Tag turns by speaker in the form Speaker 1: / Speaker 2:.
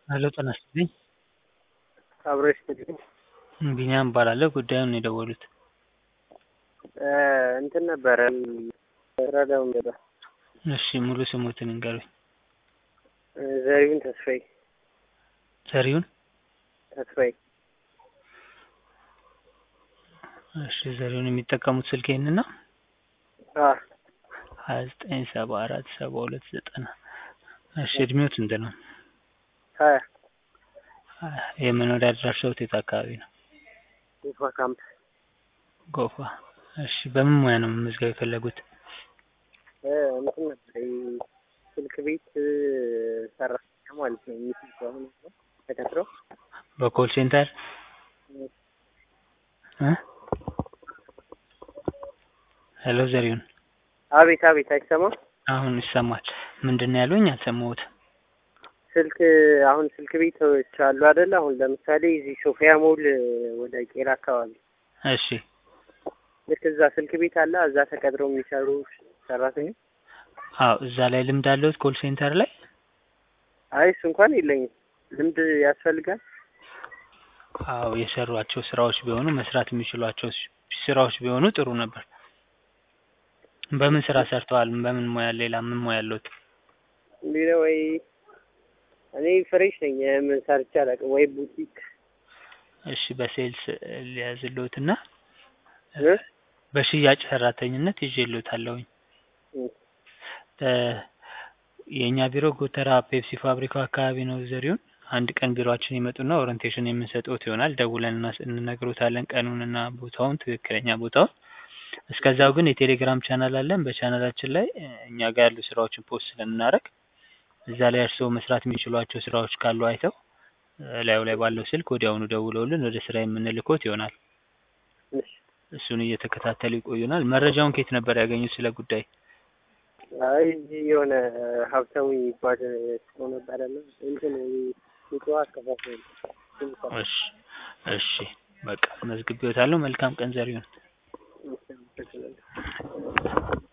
Speaker 1: ሄሎ ጤና ይስጥልኝ።
Speaker 2: አብሮ ይስጥልኝ።
Speaker 1: ቢኒያም እባላለሁ። ጉዳዩን ነው የደወሉት?
Speaker 2: እንትን ነበረ ረዳው ነበር።
Speaker 1: እሺ ሙሉ ስሙትን ይንገሩኝ?
Speaker 2: ዘሪሁን ተስፋዬ።
Speaker 1: ዘሪሁን
Speaker 2: ተስፋዬ።
Speaker 1: እሺ ዘሪሁን የሚጠቀሙት ስልክ ይሄንን ነው? 29747290 እሺ እድሜው ስንት ነው?
Speaker 2: 20
Speaker 1: የመኖሪያ አድራሻዎት የት አካባቢ ነው?
Speaker 2: ጎፋ ካምፕ።
Speaker 1: ጎፋ። እሺ በምን ሙያ ነው መመዝገብ የፈለጉት?
Speaker 2: እንትን ነበር ስልክ ቤት ሰራተኛ ማለት ነው። አሁን ተቀጥሮ
Speaker 1: በኮል ሴንተር ሄሎ ዘሪሁን።
Speaker 2: አቤት አቤት፣ አይሰማም?
Speaker 1: አሁን ይሰማል። ምንድነው ያሉኝ? አልሰማሁትም።
Speaker 2: ስልክ አሁን ስልክ ቤቶች አሉ አይደል? አሁን ለምሳሌ እዚህ ሶፊያ ሞል ወደ ቄራ አካባቢ።
Speaker 1: እሺ
Speaker 2: ልክ እዛ ስልክ ቤት አለ። እዛ ተቀጥረው የሚሰሩ ሰራተኞች።
Speaker 1: አዎ እዛ ላይ ልምድ አለዎት? ኮል ሴንተር ላይ?
Speaker 2: አይ እሱ እንኳን የለኝም። ልምድ ያስፈልጋል?
Speaker 1: አዎ የሰሯቸው ስራዎች ቢሆኑ መስራት የሚችሏቸው ስራዎች ቢሆኑ ጥሩ ነበር። በምን ስራ ሰርተዋል? በምን ሙያ? ሌላ ምን ሙያ አለዎት?
Speaker 2: ሌላ ወይ እኔ ፍሬሽ ነኝ። ምን ሰርቼ አላውቅም። ወይ ቡቲክ።
Speaker 1: እሺ በሴልስ ሊያዝልዎትና በሽያጭ ሰራተኝነት ይዤልዎታለሁኝ። የኛ ቢሮ ጎተራ ፔፕሲ ፋብሪካው አካባቢ ነው ዘሪሁን። አንድ ቀን ቢሮአችን ይመጡና ኦሪንቴሽን የምንሰጥዎት ይሆናል። ደውለን እንነግሮታለን ቀኑንና ቦታውን፣ ትክክለኛ ቦታውን። እስከዛው ግን የቴሌግራም ቻናል አለን። በቻናላችን ላይ እኛ ጋር ያሉ ስራዎችን ፖስት ስለምናደርግ እዛ ላይ እርስዎ መስራት የሚችሏቸው ስራዎች ካሉ አይተው ላዩ ላይ ባለው ስልክ ወዲያውኑ ደውለውልን ወደ ስራ የምንልክዎት ይሆናል። እሱን እየተከታተሉ ይቆዩናል። መረጃውን ከየት ነበር ያገኙት ስለ ጉዳይ?
Speaker 2: አይ የሆነ ሀብታሙ የሚባል ሰው ነበረና እንትን ሊቀዋ አከፋፈል።
Speaker 1: እሺ እሺ በቃ መዝግቤዎታለሁ። መልካም ቀን ዘሪሁን።